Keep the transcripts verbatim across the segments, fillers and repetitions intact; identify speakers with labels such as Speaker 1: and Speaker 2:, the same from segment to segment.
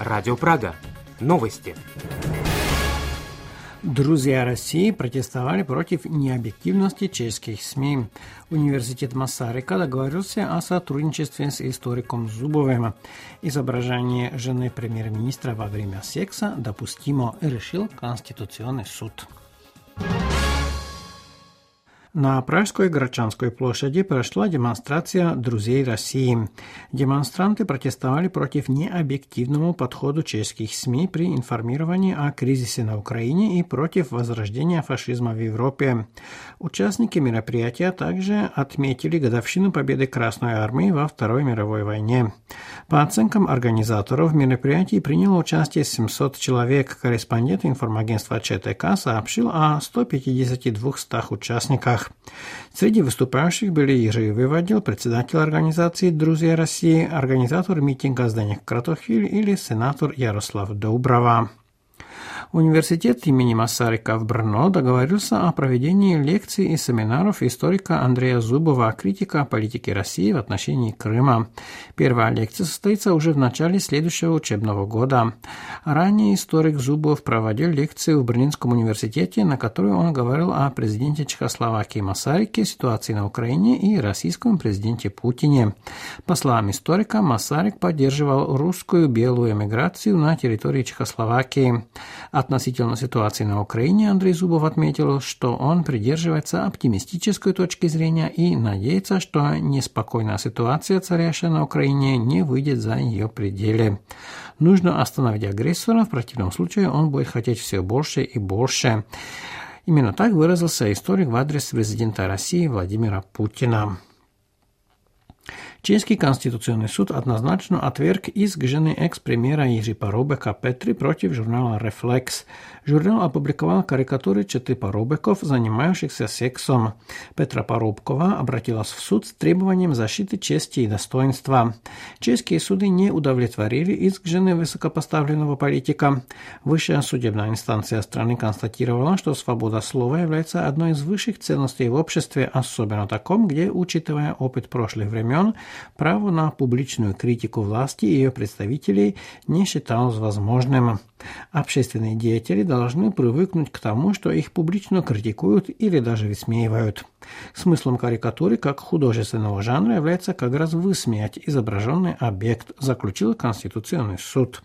Speaker 1: Радио Прага. Новости.
Speaker 2: Друзья России протестовали против необъективности чешских СМИ. Университет Масарика договорился о сотрудничестве с историком Зубовым. Изображение жены премьер-министра во время секса допустимо, решил Конституционный суд. На Пражской Грачанской площади прошла демонстрация «Друзей России». Демонстранты протестовали против необъективного подхода чешских СМИ при информировании о кризисе на Украине и против возрождения фашизма в Европе. Участники мероприятия также отметили годовщину победы Красной Армии во Второй мировой войне. По оценкам организаторов, в мероприятии приняло участие семьсот человек. Корреспондент информагентства ЧТК сообщил о ста пятидесяти двухстах участниках. Среди выступающих были Jiří Vyvadil, председатель организации «Друзья России», организатор митинга Zdeněk Kratochvíl или сенатор Ярослав Doubravá. Университет имени Масарика в Брно договорился о проведении лекций и семинаров историка Андрея Зубова «Критика политики России в отношении Крыма». Первая лекция состоится уже в начале следующего учебного года. Ранее историк Зубов проводил лекцию в Берлинском университете, на которой он говорил о президенте Чехословакии Масарике, ситуации на Украине и российском президенте Путине. По словам историка, Масарик поддерживал русскую белую эмиграцию на территории Чехословакии. Относительно ситуации на Украине Андрей Зубов отметил, что он придерживается оптимистической точки зрения и надеется, что неспокойная ситуация, царящая на Украине, не выйдет за ее пределы. Нужно остановить агрессора, в противном случае он будет хотеть все больше и больше. Именно так выразился историк в адрес президента России Владимира Путина. Чешский конституционный суд однозначно отверг иск жены экс-премьера Jiří Paroubeka Petry против журнала «Reflex». Журнал опубликовал карикатуры четы Paroubekов, занимающихся сексом. Петра Paroubkova обратилась в суд с требованием защиты чести и достоинства. Чешские суды не удовлетворили иск жены высокопоставленного политика. Высшая судебная инстанция страны констатировала, что свобода слова является одной из высших ценностей в обществе, особенно таком, где, учитывая опыт прошлых времен, право на публичную критику власти и ее представителей не считалось возможным. Общественные деятели должны привыкнуть к тому, что их публично критикуют или даже высмеивают. Смыслом карикатуры как художественного жанра является как раз высмеять изображенный объект, заключил Конституционный суд.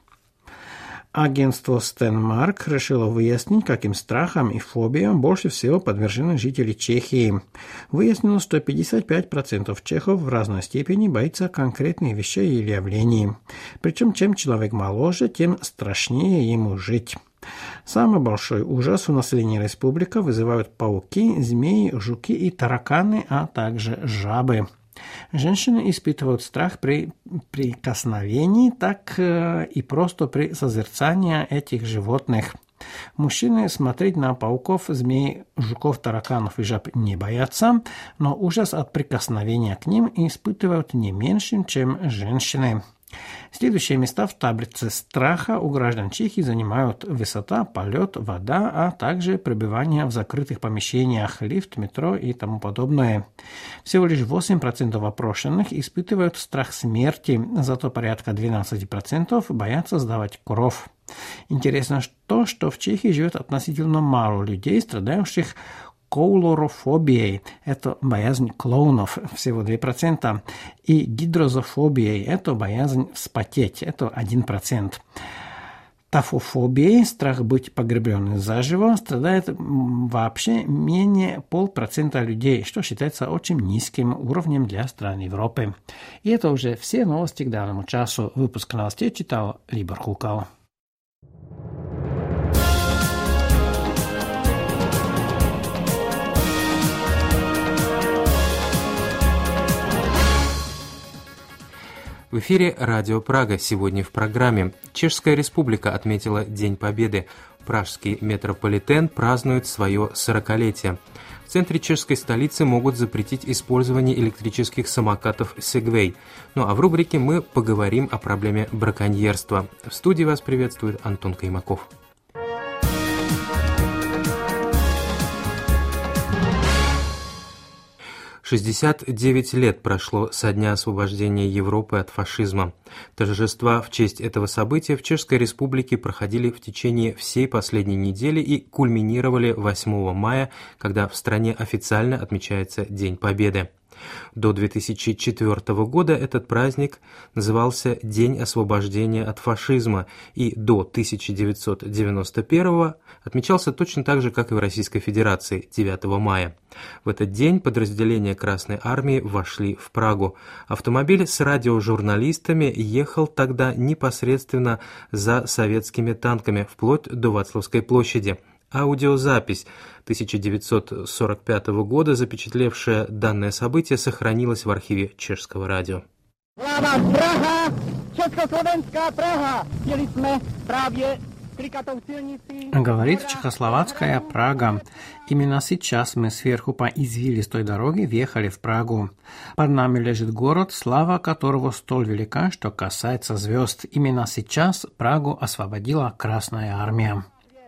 Speaker 2: Агентство Стенмарк решило выяснить, каким страхам и фобиям больше всего подвержены жители Чехии. Выяснилось, что пятьдесят пять процентов чехов в разной степени боятся конкретных вещей или явлений. Причем, чем человек моложе, тем страшнее ему жить. Самый большой ужас у населения республики вызывают пауки, змеи, жуки и тараканы, а также жабы. Женщины испытывают страх при прикосновении, так и просто при созерцании этих животных. Мужчины смотреть на пауков, змей, жуков, тараканов и жаб не боятся, но ужас от прикосновения к ним испытывают не меньше, чем женщины. Следующие места в таблице страха у граждан Чехии занимают высота, полет, вода, а также пребывание в закрытых помещениях, лифт, метро и тому подобное. Всего лишь восемь процентов опрошенных испытывают страх смерти, зато порядка двенадцать процентов боятся сдавать кровь. Интересно то, что в Чехии живет относительно мало людей, страдающих коулорофобией, это боязнь клоунов, всего два процента, и гидрозофобией, это боязнь вспотеть, это один процент. Тафофобией, страх быть погребенным заживо, страдает вообще менее полпроцента людей, что считается очень низким уровнем для стран Европы. И это уже все новости к данному часу. Выпуск новостей читал Libor Kukal.
Speaker 1: В эфире Радио Прага. Сегодня в программе. Чешская Республика отметила День Победы. Пражский метрополитен празднует свое сорокалетие. В центре чешской столицы могут запретить использование электрических самокатов Segway. Ну а в рубрике мы поговорим о проблеме браконьерства. В студии вас приветствует Антон Каймаков. шестьдесят девять лет прошло со дня освобождения Европы от фашизма. Торжества в честь этого события в Чешской Республике проходили в течение всей последней недели и кульминировали восьмого мая, когда в стране официально отмечается День Победы. До две тысячи четвёртого года этот праздник назывался День освобождения от фашизма и до тысяча девятьсот девяносто первого отмечался точно так же, как и в Российской Федерации, девятого мая. В этот день подразделения Красной Армии вошли в Прагу. Автомобиль с радиожурналистами ехал тогда непосредственно за советскими танками, вплоть до Вацлавской площади. Аудиозапись тысяча девятьсот сорок пятого года, запечатлевшая данное событие, сохранилась в архиве Чешского радио.
Speaker 3: Слава Praha! Československá Praha! Jeli jsme právě klikatou silnicí.
Speaker 2: Говорит чехословацкая Прага. Именно сейчас мы сверху по извилистой дороге въехали в Прагу. Под нами лежит город, слава которого столь велика, что касается звезд. Именно сейчас Прагу освободила Красная Армия.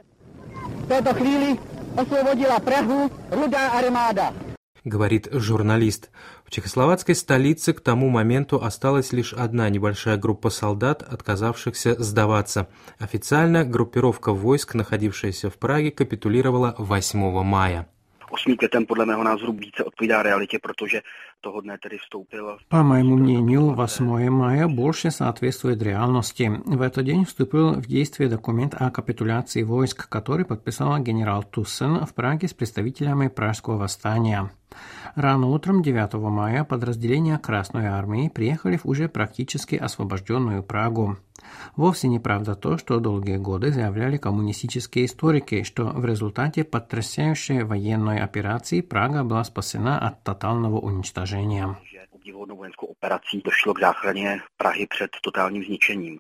Speaker 3: V této chvíli osvobodila Prahu Rudá armáda.
Speaker 1: Говорит журналист. В чехословацкой столице к тому моменту осталась лишь одна небольшая группа солдат, отказавшихся сдаваться. Официально группировка войск, находившаяся в Праге, капитулировала восьмого мая.
Speaker 4: osmým květem podle mého názoru více odpovídá realitě, protože toho dne tedy vstoupil.
Speaker 2: По моему мнению, восьмого мая больше соответствует реальности. В этот день вступил в действие документ о капитуляции войск, который подписал генерал Туссен в Праге с представителями Пражского восстания. Рано утром девятого мая подразделения Красной Армии приехали в уже практически освобожденную Прагу. Вовсе неправда то, что долгие годы заявляли коммунистические историки, что в результате потрясающей военной операции Прага была спасена от тотального уничтожения.
Speaker 4: Obdivuhodnou vojenskou operací došlo k záchraně Prahy před totálním zničením.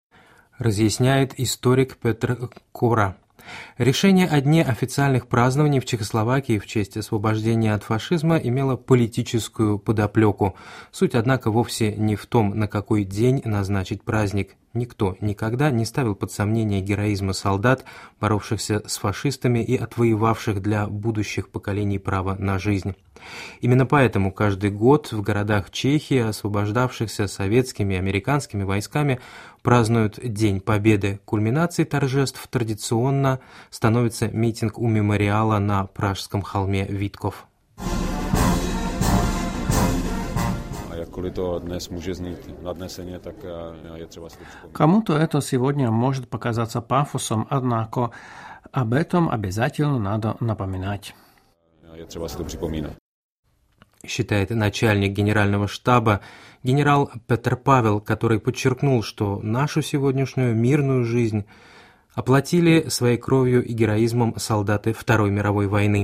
Speaker 1: Разъясняет историк Петр Кора. Решение о дне официальных празднований в Чехословакии в честь освобождения от фашизма имело политическую подоплеку. Суть, однако, вовсе не в том, на какой день назначить праздник. Никто никогда не ставил под сомнение героизма солдат, боровшихся с фашистами и отвоевавших для будущих поколений право на жизнь. Именно поэтому каждый год в городах Чехии, освобождавшихся советскими и американскими войсками, празднуют День Победы. Кульминацией торжеств традиционно становится митинг у мемориала на Пражском холме Витков.
Speaker 2: Кому-то это сегодня может показаться пафосом, однако об этом обязательно надо напоминать.
Speaker 1: Считает начальник генерального штаба генерал Петр Павел, который подчеркнул, что нашу сегодняшнюю мирную жизнь оплатили своей кровью и героизмом солдаты Второй мировой войны.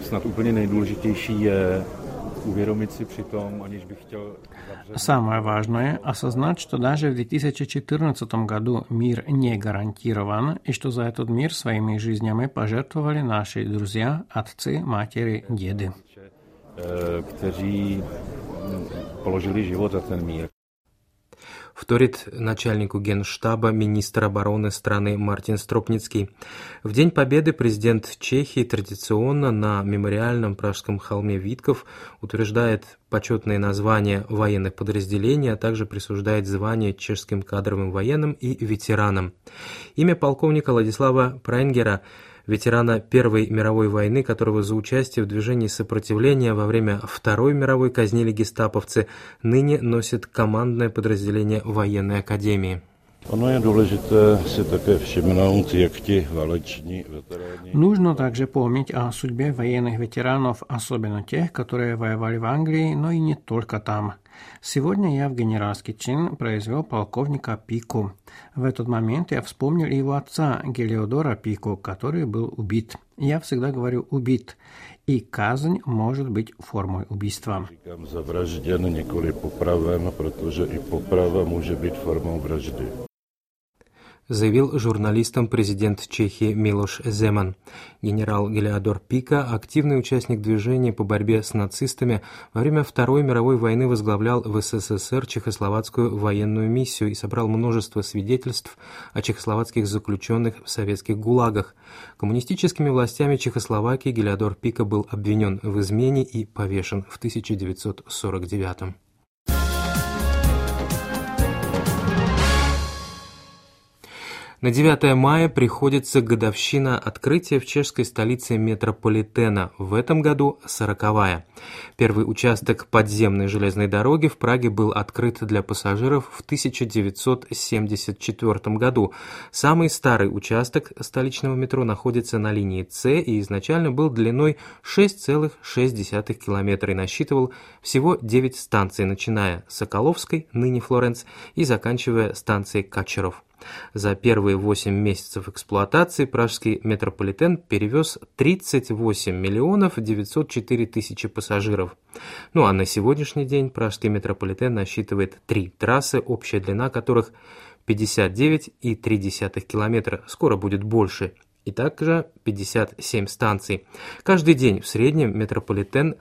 Speaker 2: Самое важное – осознать, что даже в две тысячи четырнадцатом году мир не гарантирован, и что за этот мир своими жизнями пожертвовали наши друзья, отцы, матери, деды.
Speaker 5: Kteří položili život za ten mír.
Speaker 1: Вторит начальнику Генштаба министр обороны страны Мартин Стропницкий. В День Победы президент Чехии традиционно на мемориальном Пражском холме Витков утверждает почетные названия военных подразделений, а также присуждает звания чешским кадровым военным и ветеранам. Имя полковника Ладислава Прайнгера, ветерана Первой мировой войны, которого за участие в движении сопротивления во время Второй мировой казнили гестаповцы, ныне носит командное подразделение военной академии.
Speaker 2: Нужно также помнить о судьбе военных ветеранов, особенно тех, которые воевали в Англии, но и не только там. Сегодня я в генеральский чин произвел полковника Пику. В этот момент я вспомнил его отца, Гелиодора Пику, который был убит. Я всегда говорю «убит», и казнь может быть формой убийства.
Speaker 5: Říkám zavražděn, nikoli popraven, protože i poprava může být formou vraždy.
Speaker 1: заявил журналистам президент Чехии Милош Земан. Генерал Гелиодор Пика, активный участник движения по борьбе с нацистами, во время Второй мировой войны возглавлял в СССР чехословацкую военную миссию и собрал множество свидетельств о чехословацких заключенных в советских гулагах. Коммунистическими властями Чехословакии Гелиодор Пика был обвинен в измене и повешен в тысяча девятьсот сорок девятом. На девятое мая приходится годовщина открытия в чешской столице метрополитена, в этом году сороковая. Первый участок подземной железной дороги в Праге был открыт для пассажиров в тысяча девятьсот семьдесят четвёртом году. Самый старый участок столичного метро находится на линии С и изначально был длиной шесть целых шесть десятых километра и насчитывал всего девять станций, начиная с Соколовской, ныне Флоренц, и заканчивая станцией Качеров. За первые восемь месяцев эксплуатации пражский метрополитен перевез тридцать восемь миллионов девятьсот четыре тысячи пассажиров. Ну а на сегодняшний день пражский метрополитен насчитывает три трассы, общая длина которых пятьдесят девять целых три десятых километра, скоро будет больше, и также пятьдесят семь станций. Каждый день в среднем метрополитен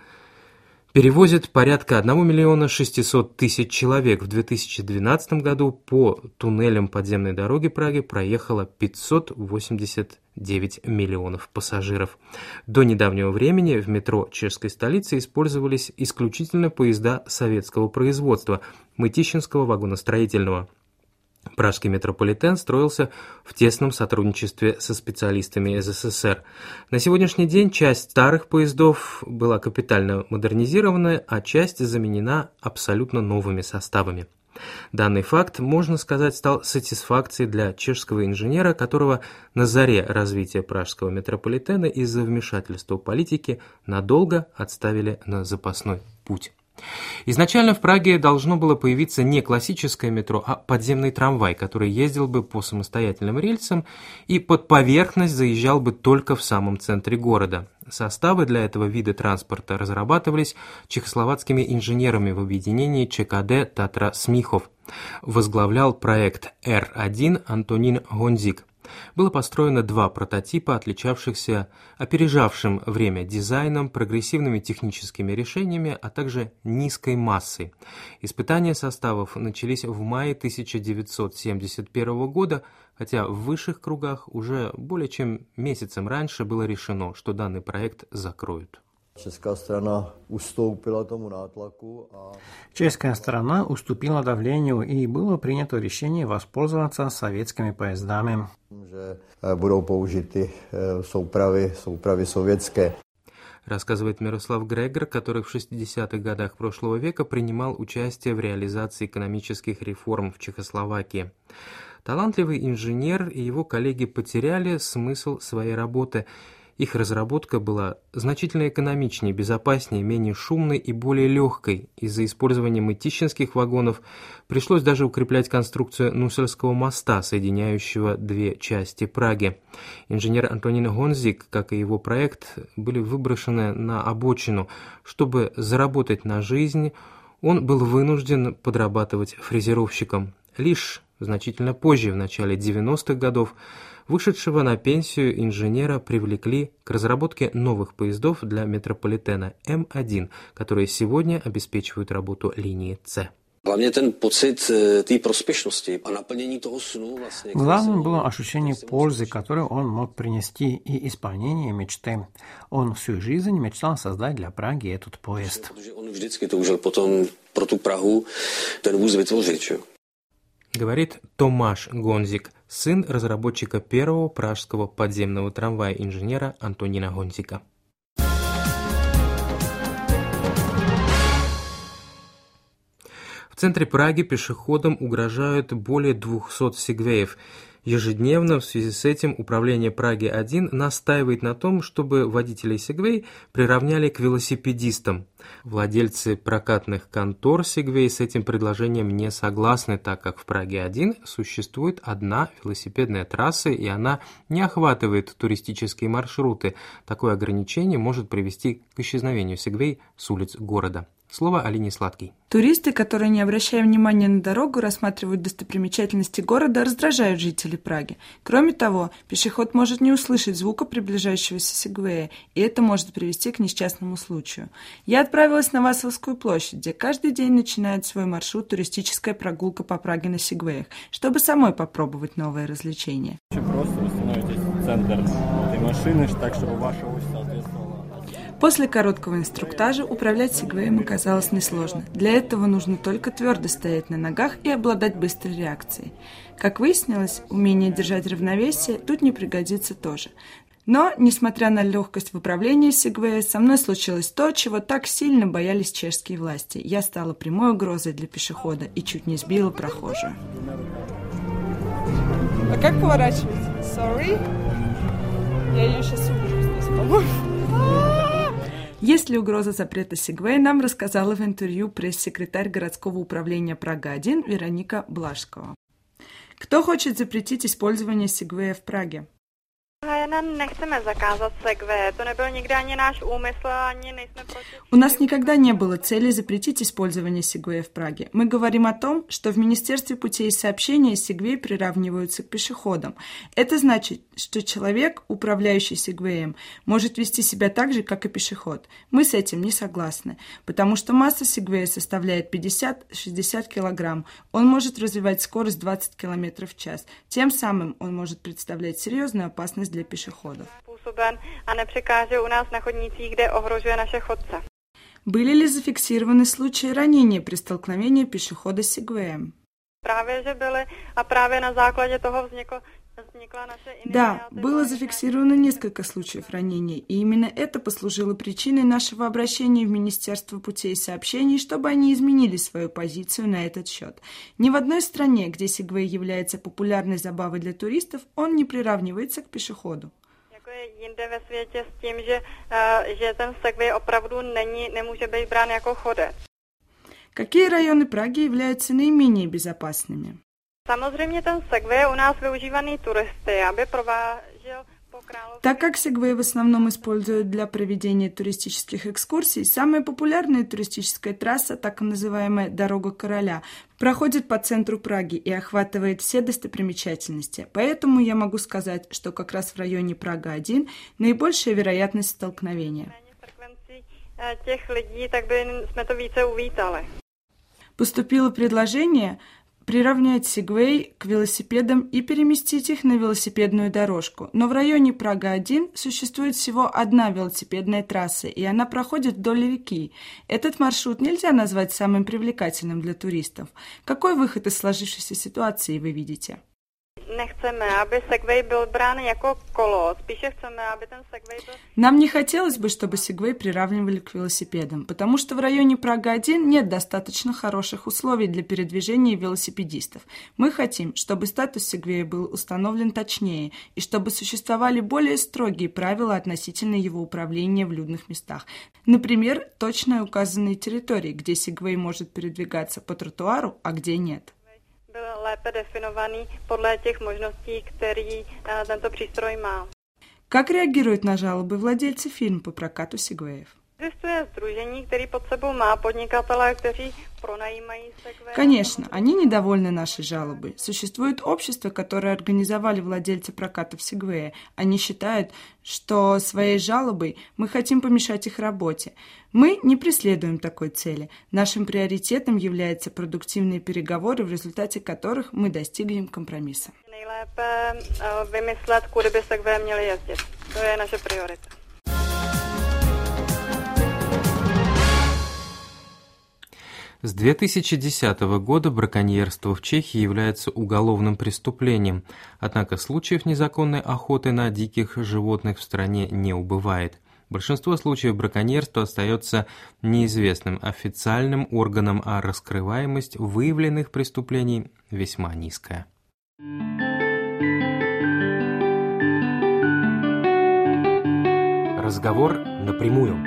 Speaker 1: перевозит порядка одного миллиона шестисот тысяч человек. В две тысячи двенадцатом году по туннелям подземной дороги Праги проехало пятьсот восемьдесят девять миллионов пассажиров. До недавнего времени в метро чешской столицы использовались исключительно поезда советского производства, Мытищинского вагоностроительного. Пражский метрополитен строился в тесном сотрудничестве со специалистами СССР. На сегодняшний день часть старых поездов была капитально модернизирована, а часть заменена абсолютно новыми составами. Данный факт, можно сказать, стал сатисфакцией для чешского инженера, которого на заре развития пражского метрополитена из-за вмешательства политики надолго отставили на запасной путь. Изначально в Праге должно было появиться не классическое метро, а подземный трамвай, который ездил бы по самостоятельным рельсам и под поверхность заезжал бы только в самом центре города. Составы для этого вида транспорта разрабатывались чехословацкими инженерами в объединении ЧКД Татра Смихов. Возглавлял проект Р один Антонин Гонзик. Было построено два прототипа, отличавшихся опережавшим время дизайном, прогрессивными техническими решениями, а также низкой массой. Испытания составов начались в мае тысяча девятьсот семьдесят первого года, хотя в высших кругах уже более чем месяцем раньше было решено, что данный проект закроют.
Speaker 6: Česká strana ustoupila tomu nátlaku a...
Speaker 2: Чешская сторона уступила давлению, и было принято решение воспользоваться советскими поездами.
Speaker 6: Že budou použity soupravy, soupravy sovětské.
Speaker 1: Рассказывает Мирослав Грегор, который в шестидесятых годах прошлого века принимал участие в реализации экономических реформ в Чехословакии. Талантливый инженер и его коллеги потеряли смысл своей работы. Их разработка была значительно экономичнее, безопаснее, менее шумной и более легкой. Из-за использования мытищинских вагонов пришлось даже укреплять конструкцию Нусельского моста, соединяющего две части Праги. Инженер Антонин Гонзик, как и его проект, были выброшены на обочину. Чтобы заработать на жизнь, он был вынужден подрабатывать фрезеровщиком. Лишь значительно позже, в начале девяностых годов, вышедшего на пенсию инженера привлекли к разработке новых поездов для метрополитена М один, которые сегодня обеспечивают работу линии С.
Speaker 7: Главным
Speaker 2: было ощущение пользы, которую он мог принести, и исполнение мечты. Он всю жизнь мечтал создать для Праги этот поезд.
Speaker 7: Он vždycky toužil potom pro tu Prahu ten vůz vytvořit.
Speaker 1: Говорит Томаш Гонзик, сын разработчика первого пражского подземного трамвая, инженера Антонина Гонзика. В центре Праги пешеходам угрожают более двухсот сегвеев. Ежедневно в связи с этим управление Праги один настаивает на том, чтобы водителей сегвей приравняли к велосипедистам. Владельцы прокатных контор сегвей с этим предложением не согласны, так как в Праге один существует одна велосипедная трасса, и она не охватывает туристические маршруты. Такое ограничение может привести к исчезновению сегвей с улиц города. Слово Алине Сладкой.
Speaker 8: Туристы, которые, не обращая внимания на дорогу, рассматривают достопримечательности города, раздражают жителей Праги. Кроме того, пешеход может не услышать звука приближающегося сегвея, и это может привести к несчастному случаю. Я отправилась на Вассовскую площадь, где каждый день начинает свой маршрут туристическая прогулка по Праге на сегвеях, чтобы самой попробовать новые развлечения.
Speaker 9: Очень просто, вы становитесь в центр этой машины, так, чтобы ваша ось соответствовала.
Speaker 8: После короткого инструктажа управлять сегвеем оказалось несложно. Для этого нужно только твердо стоять на ногах и обладать быстрой реакцией. Как выяснилось, умение держать равновесие тут не пригодится тоже. Но, несмотря на легкость в управлении сегвея, со мной случилось то, чего так сильно боялись чешские власти. Я стала прямой угрозой для пешехода и чуть не сбила прохожую.
Speaker 10: А как поворачивать? Sorry. Я ее сейчас уберу здесь, по-моему.
Speaker 8: Есть ли угроза запрета сегвея, нам рассказала в интервью пресс-секретарь городского управления Прага один Вероника Блажского. Кто хочет запретить использование сегвея в Праге? У нас никогда не было цели запретить использование сегвея в Праге. Мы говорим о том, что в Министерстве путей сообщения сегвей приравниваются к пешеходам. Это значит, что человек, управляющий сегвеем, может вести себя так же, как и пешеход. Мы с этим не согласны, потому что масса сегвея составляет пятьдесят-шестьдесят килограмм. Он может развивать скорость двадцать километров в час. Тем самым он может представлять серьезную опасность для пешеходов. Были ли зафиксированы случаи ранения при столкновении пешехода с сегвеем? Да, было зафиксировано несколько случаев ранений, и именно это послужило причиной нашего обращения в Министерство путей сообщений, чтобы они изменили свою позицию на этот счет. Ни в одной стране, где сегвей является популярной забавой для туристов, он не приравнивается к пешеходу. Какие районы Праги являются наименее безопасными? Так как сегвей в основном используют для проведения туристических экскурсий, самая популярная туристическая трасса, так называемая «Дорога короля», проходит по центру Праги и охватывает все достопримечательности. Поэтому я могу сказать, что как раз в районе Прага один наибольшая вероятность столкновения. Поступило предложение приравнять сегвей к велосипедам и переместить их на велосипедную дорожку. Но в районе Прага один существует всего одна велосипедная трасса, и она проходит вдоль реки. Этот маршрут нельзя назвать самым привлекательным для туристов. Какой выход из сложившейся ситуации вы видите? Нам не хотелось бы, чтобы сегвей приравнивали к велосипедам, потому что в районе Прага один нет достаточно хороших условий для передвижения велосипедистов. Мы хотим, чтобы статус сегвея был установлен точнее и чтобы существовали более строгие правила относительно его управления в людных местах. Например, точно указанные территории, где сегвей может передвигаться по тротуару, а где нет.
Speaker 11: Byl lépe definovaný podle těch možností, který tento přístroj má.
Speaker 8: Как реагируют на жалобы владельцы фирм по прокату сегвеев?
Speaker 11: Existuje sdružení, který pod sebou má podnikatele, kteří pronajímají segway.
Speaker 8: Конечно, они недовольны нашей жалобой. Существует общество, которое организовали владельцы прокатов сегвея. Они считают, что своей жалобой мы хотим помешать их работе. Мы не преследуем такой цели. Нашим приоритетом являются продуктивные переговоры, в результате которых мы достигнем компромисса.
Speaker 11: Nejlépe vymyslet, kudy by segway měli jezdit. To je naše priorita.
Speaker 1: С две тысячи десятого года браконьерство в Чехии является уголовным преступлением, однако случаев незаконной охоты на диких животных в стране не убывает. Большинство случаев браконьерства остается неизвестным официальным органам, а раскрываемость выявленных преступлений весьма низкая. Разговор напрямую.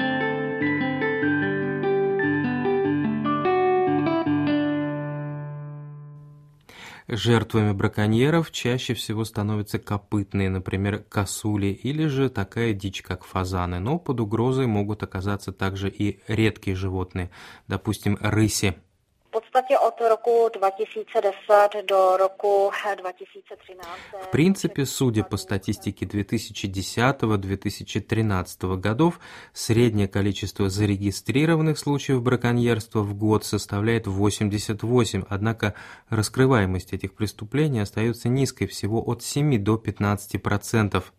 Speaker 1: Жертвами браконьеров чаще всего становятся копытные, например, косули, или же такая дичь, как фазаны, но под угрозой могут оказаться также и редкие животные, допустим, рыси.
Speaker 12: V podstatě od roku dva tisíce deset do roku dva tisíce třináct.
Speaker 1: В принципе, судя по статистике две тысячи десятого - две тысячи тринадцатого годов, среднее количество зарегистрированных случаев браконьерства в год составляет восемьдесят восемь, однако раскрываемость этих преступлений остается низкой, всего от семи до пятнадцати процентов.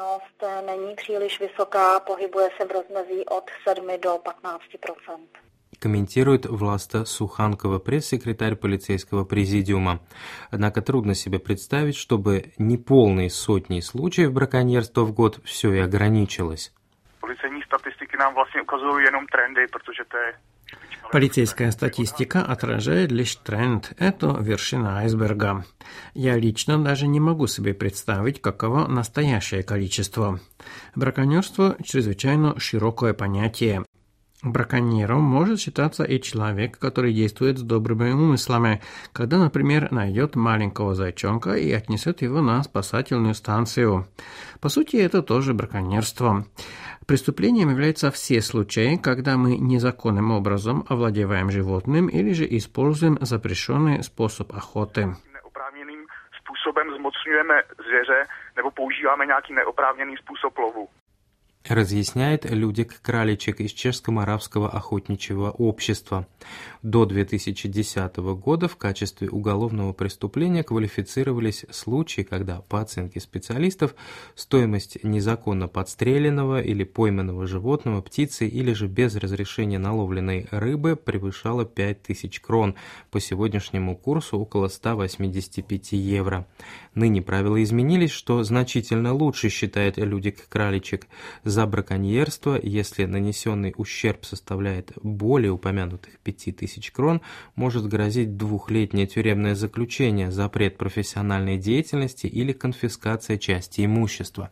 Speaker 12: Není příliš vysoká, pohybuje se v rozmezí od sedmi до пятнадцати процентов.
Speaker 1: Комментирует Власта Суханкова, пресс-секретарь полицейского президиума. Однако трудно себе представить, чтобы неполные сотни случаев браконьерства в год все и ограничилось.
Speaker 13: Полицейní statistiky nám vlastně ukazují jenom trendy, protože to je...
Speaker 2: Полицейская статистика отражает лишь тренд. Это вершина айсберга. Я лично даже не могу себе представить, каково настоящее количество. Браконьерство – чрезвычайно широкое понятие. Браконьером может считаться и человек, который действует с добрыми умыслами, когда, например, найдет маленького зайчонка и отнесет его на спасательную станцию. По сути, это тоже браконьерство. Преступлением являются все случаи, когда мы незаконным образом овладеваем животным или же используем запрещенный способ охоты.
Speaker 13: Neoprávněným způsobem zmocňujeme zvěře nebo používáme nějaký neoprávněný způsob lovu.
Speaker 1: Разъясняет Людек Краличек из Чешско-Моравского охотничьего общества. До две тысячи десятого года в качестве уголовного преступления квалифицировались случаи, когда, по оценке специалистов, стоимость незаконно подстреленного или пойманного животного, птицы или же без разрешения наловленной рыбы превышала пять тысяч крон, по сегодняшнему курсу около ста восьмидесяти пяти евро. Ныне правила изменились, что значительно лучше, считает Людек Краличек. За браконьерство, если нанесенный ущерб составляет более упомянутых пяти тысяч крон, может грозить двухлетнее тюремное заключение, запрет профессиональной деятельности или конфискация части имущества.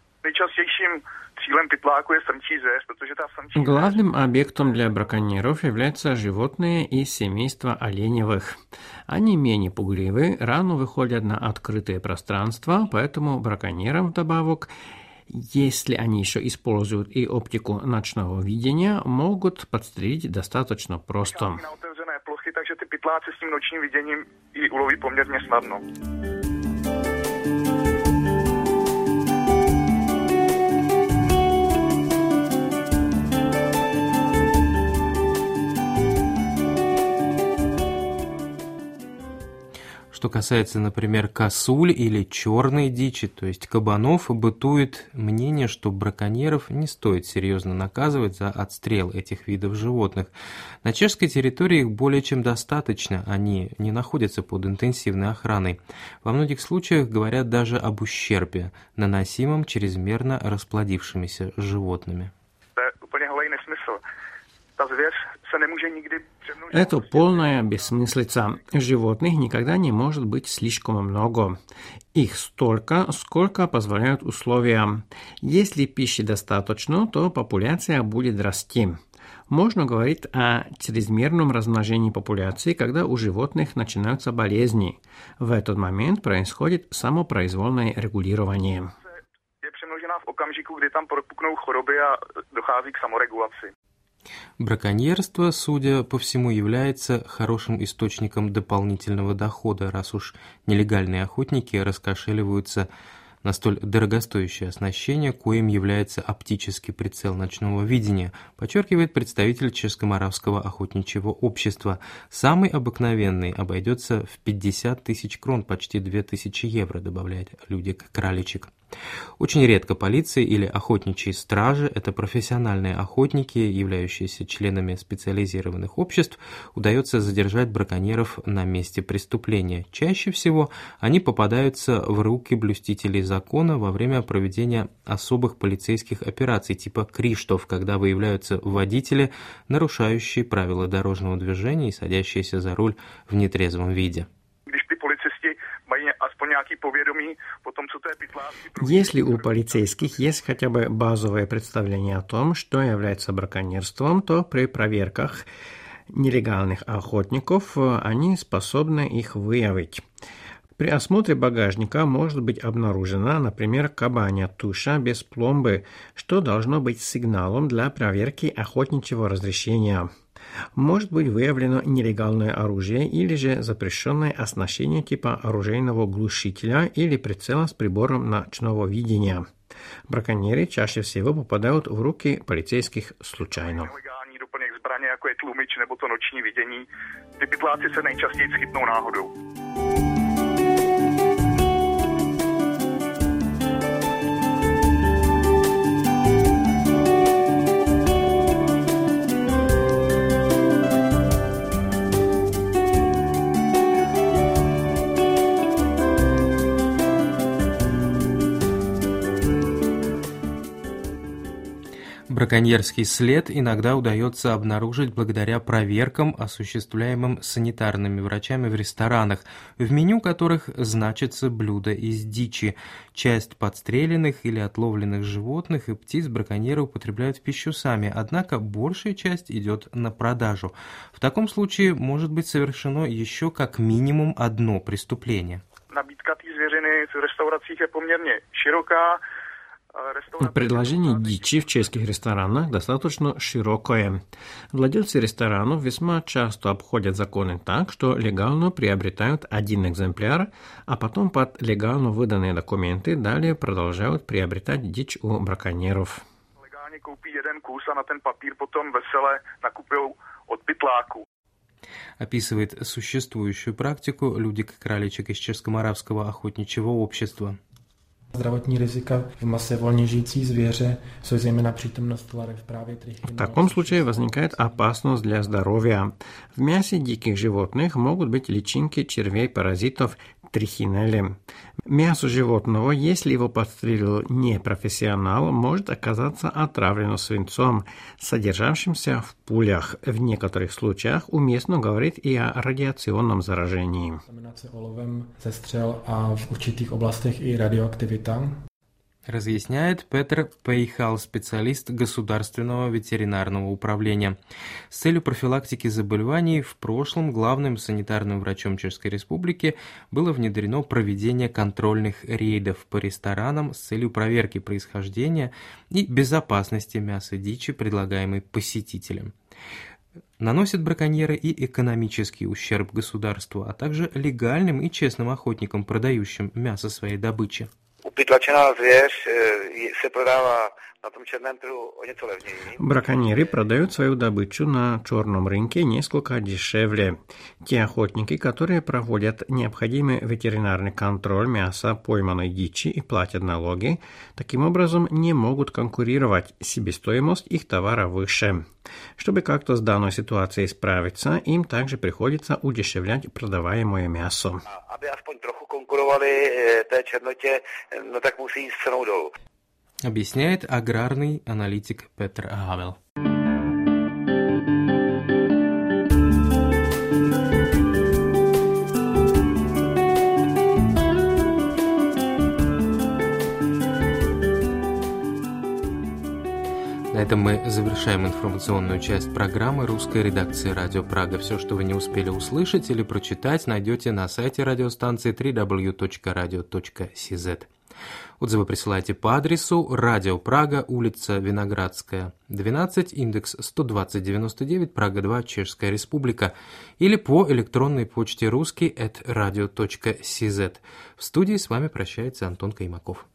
Speaker 2: Главным объектом для браконьеров являются животные из семейства оленевых. Они менее пугливы, рано выходят на открытое пространство, поэтому браконьерам вдобавок, если они еще используют и оптику ночного видения, могут подстрелить достаточно просто.
Speaker 13: Takže ty pytláci s tím nočním viděním ji uloví poměrně snadno.
Speaker 1: Что касается, например, косуль или черной дичи, то есть кабанов, бытует мнение, что браконьеров не стоит серьезно наказывать за отстрел этих видов животных. На чешской территории их более чем достаточно, они не находятся под интенсивной охраной. Во многих случаях говорят даже об ущербе, наносимом чрезмерно расплодившимися животными.
Speaker 2: Это полная бессмыслица. Животных никогда не может быть слишком много. Их столько, сколько позволяют условия. Если пищи достаточно, то популяция будет расти. Можно говорить о чрезмерном размножении популяции, когда у животных начинаются болезни. В этот момент происходит самопроизвольное регулирование.
Speaker 1: Браконьерство, судя по всему, является хорошим источником дополнительного дохода, раз уж нелегальные охотники раскошеливаются на столь дорогостоящее оснащение, коим является оптический прицел ночного видения, подчеркивает представитель Чешско-Моравского охотничьего общества. Самый обыкновенный обойдется в пятьдесят тысяч крон, почти две тысячи евро, добавляет Людек Краличек. Очень редко полиция или охотничьи стражи, это профессиональные охотники, являющиеся членами специализированных обществ, удается задержать браконьеров на месте преступления. Чаще всего они попадаются в руки блюстителей закона во время проведения особых полицейских операций типа Криштоф, когда выявляются водители, нарушающие правила дорожного движения и садящиеся за руль в нетрезвом виде.
Speaker 2: Если у полицейских есть хотя бы базовое представление о том, что является браконьерством, то при проверках нелегальных охотников они способны их выявить. При осмотре багажника может быть обнаружена, например, кабанья туша без пломбы, что должно быть сигналом для проверки охотничьего разрешения. Может быть выявлено нелегальное оружие или же запрещенное оснащение типа оружейного глушителя или прицела с прибором ночного видения. Браконьеры чаще всего попадают в руки полицейских случайно.
Speaker 13: Nelegální doplněk zbraně, jako je tlumič nebo to noční vidění, ty pytláci se nejčastěji schytnou náhodou.
Speaker 1: Браконьерский след иногда удается обнаружить благодаря проверкам, осуществляемым санитарными врачами в ресторанах, в меню которых значится блюдо из дичи. Часть подстреленных или отловленных животных и птиц браконьеры употребляют в пищу сами, однако большая часть идет на продажу. В таком случае может быть совершено еще как минимум одно преступление.
Speaker 13: Nabídka té zvěřiny v restauracích je poměrně široká.
Speaker 2: Предложение дичи в чешских ресторанах достаточно широкое. Владельцы ресторанов весьма часто обходят законы так, что легально приобретают один экземпляр, а потом под легально выданные документы далее продолжают приобретать дичь у браконьеров.
Speaker 13: Legálně koupí jeden kus a na ten papír potom vesele nakupují od pytláků.
Speaker 1: Описывает существующую практику Людик Краличек из Чешско-Моравского охотничьего общества.
Speaker 14: Zdravotní rizika v mase volně žijící zvěře jsou zejména přítomnost larv právě trichiny.
Speaker 2: В таком случае возникает опасность для здоровья. В мясе диких животных могут быть личинки червей-паразитов трихинелли. Мясо животного, если его подстрелил не профессионал, может оказаться отравлено свинцом, содержащимся в пулях. В некоторых случаях уместно говорить и о радиационном заражении.
Speaker 14: Kontaminace olovem ze střel a v určitých oblastech i radioaktivita.
Speaker 1: Разъясняет Петр Пейхал, специалист Государственного ветеринарного управления. С целью профилактики заболеваний в прошлом главным санитарным врачом Чешской Республики было внедрено проведение контрольных рейдов по ресторанам с целью проверки происхождения и безопасности мяса дичи, предлагаемой посетителям. Наносят браконьеры и экономический ущерб государству, а также легальным и честным охотникам, продающим мясо своей добычи.
Speaker 15: Upytlačená zvěř se prodává na tom černém trhu o něco levněji.
Speaker 2: Браконьеры продают свою добычу на черном рынке несколько дешевле. Те охотники, которые проводят необходимый ветеринарный контроль мяса пойманной дичи и платят налоги, таким образом не могут конкурировать, себестоимость их товара выше. Чтобы как-то с данной ситуацией справиться, им также приходится удешевлять продаваемое мясо.
Speaker 15: Aby aspoň trochu konkurovali té černotě, no tak musí jít s cenou dolů.
Speaker 1: Объясняет аграрный аналитик Петр Гавел. На этом мы завершаем информационную часть программы русской редакции «Радио Прага». Все, что вы не успели услышать или прочитать, найдете на сайте радиостанции дабл ю дабл ю дабл ю точка радио точка си зет. Отзывы присылайте по адресу Радио Прага, улица Виноградская, двенадцать, индекс сто двадцать девяносто девять, Прага два, Чешская Республика, или по электронной почте русский эт радио точка си зет. В студии с вами прощается Антон Каймаков.